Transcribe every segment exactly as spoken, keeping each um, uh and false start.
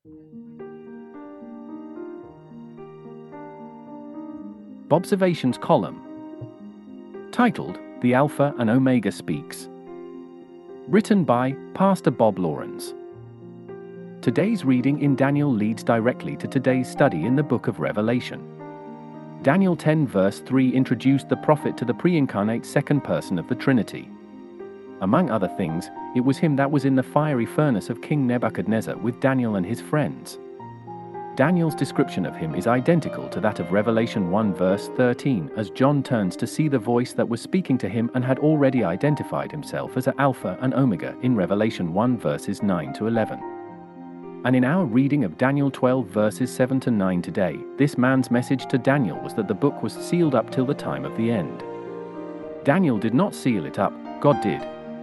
Bobservations column, titled The Alpha and Omega Speaks. Written by Pastor Bob Lawrence. Today's reading in Daniel leads directly to today's study in the book of Revelation. Daniel ten verse three introduced the prophet to the pre-incarnate second person of the Trinity. Among other things, it was him that was in the fiery furnace of King Nebuchadnezzar with Daniel and his friends. Daniel's description of him is identical to that of Revelation one verse thirteen, as John turns to see the voice that was speaking to him and had already identified himself as an Alpha and Omega in Revelation one verses nine to eleven. And in our reading of Daniel twelve verses seven to nine today, this man's message to Daniel was that the book was sealed up till the time of the end. Daniel did not seal it up, God did.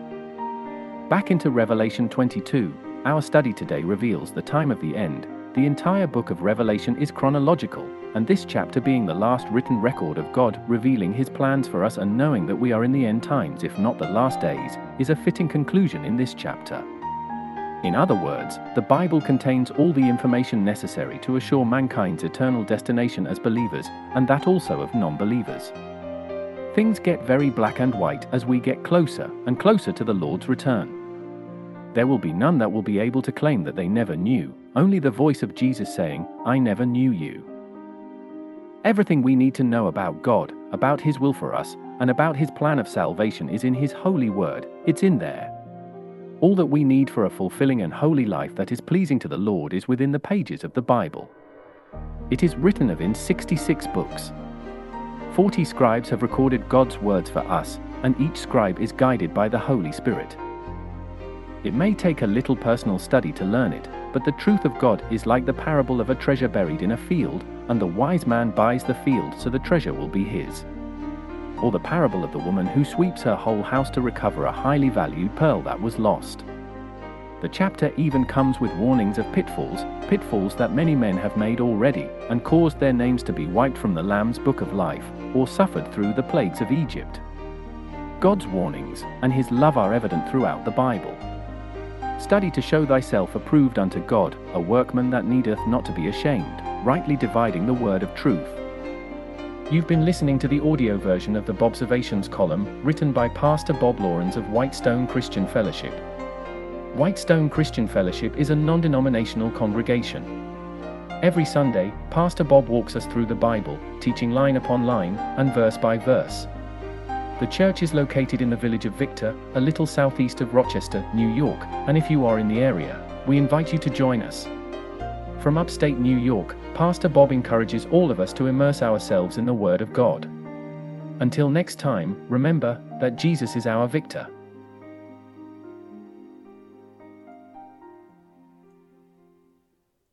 Back into Revelation twenty-two, our study today reveals the time of the end. The entire book of Revelation is chronological, and this chapter being the last written record of God revealing his plans for us and knowing that we are in the end times, if not the last days, is a fitting conclusion in this chapter. In other words, the Bible contains all the information necessary to assure mankind's eternal destination as believers, and that also of non-believers. Things get very black and white as we get closer and closer to the Lord's return. There will be none that will be able to claim that they never knew, only the voice of Jesus saying, "I never knew you." Everything we need to know about God, about his will for us, and about his plan of salvation is in his holy word. It's in there. All that we need for a fulfilling and holy life that is pleasing to the Lord is within the pages of the Bible. It is written of in sixty-six books. Forty scribes have recorded God's words for us, and each scribe is guided by the Holy Spirit. It may take a little personal study to learn it, but the truth of God is like the parable of a treasure buried in a field, and the wise man buys the field so the treasure will be his. Or the parable of the woman who sweeps her whole house to recover a highly valued pearl that was lost. The chapter even comes with warnings of pitfalls, pitfalls that many men have made already, and caused their names to be wiped from the Lamb's book of life, or suffered through the plagues of Egypt. God's warnings and his love are evident throughout the Bible. Study to show thyself approved unto God, a workman that needeth not to be ashamed, rightly dividing the word of truth. You've been listening to the audio version of the Bobservations column, written by Pastor Bob Lawrence of Whitestone Christian Fellowship. Whitestone Christian Fellowship is a non-denominational congregation. Every Sunday, Pastor Bob walks us through the Bible, teaching line upon line, and verse by verse. The church is located in the village of Victor, a little southeast of Rochester, New York, and if you are in the area, we invite you to join us. From upstate New York, Pastor Bob encourages all of us to immerse ourselves in the Word of God. Until next time, remember that Jesus is our victor.